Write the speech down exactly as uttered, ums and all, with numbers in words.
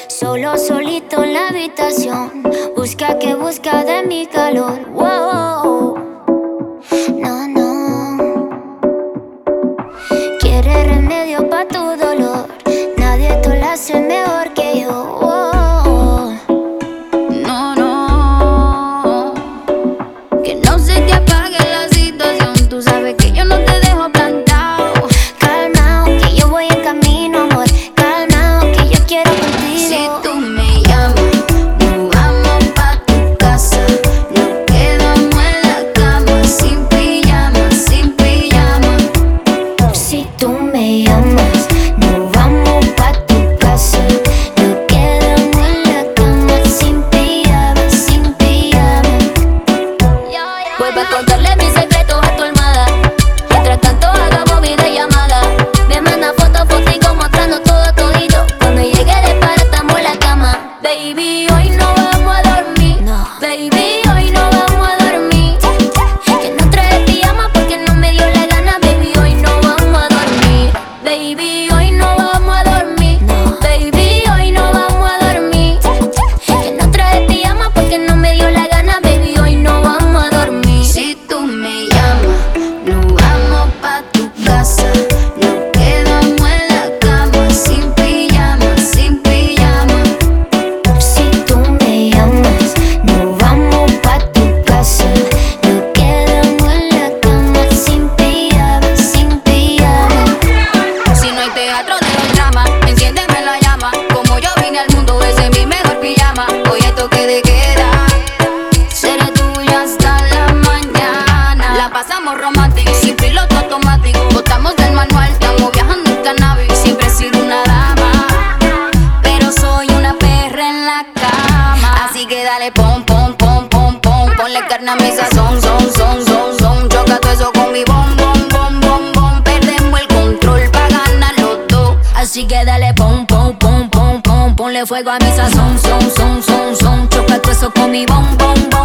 Solo, solito en la habitación. Busca que busca de mi calor. Wow. No, no. Quiere remedio pa' tu dolor. Nadie te lo hace mejor que yo. Wow. No, no. Que no se te apague la situación. Tú sabes que yo no te dejo plantado. Calmao, que yo voy en camino, amor. Calmao, que yo quiero contigo. Si tú me llamas, nos vamos pa' tu casa. Nos quedamos en la cama, sin pijama, sin pijama. Si tú me llamas, nos vamos pa' tu casa. Nos quedamos en la cama, sin pijama, sin pijama. Vuelvo a contarle mis secretos a tu almohada. Mientras tanto hagamos videollamada. Me manda fotos, fotico mostrando todo todito. Cuando llegue de para estamos en la cama. Baby, hoy no vamos a dormir. No. Baby, hoy no vamos a dormir. Que no trae pijama porque no me dio la gana. Baby, hoy no vamos a dormir. Baby, hoy no vamos a dormir. No. Baby, hoy no vamos a dormir. Que no trae pijama porque no me dio la gana. Baby, hoy no vamos a dormir. Si tú me llamas, nos vamos pa' tu casa. Nos quedamos en la cama, sin pijama, sin pijama. Si tú me llamas, nos vamos pa' tu casa. Nos quedamos en la cama, sin pijama, sin pijama. Si no hay teatro de el drama, enciéndeme la llama. Como yo vine al mundo, ese es mi mejor pijama. Hoy hay toque de queda, seré tuya hasta la mañana. La pasamos romántica, sin piloto automático. Botamos del manual, estamos viajando en cannabis. Siempre he sido una dama, pero soy una perra en la cama. Así que dale pom, pom, pom, pom, pom. Ponle carne a mi sazón, son, son, son, son. Choca todo eso con mi bom, bom, bom, bom, bom. Perdemos el control pa' ganar los dos. Así que dale pom, pom, pom, pom, pom. Ponle fuego a mi sazón, son, son, son, son. Choca todo eso con mi bom, bom, bom.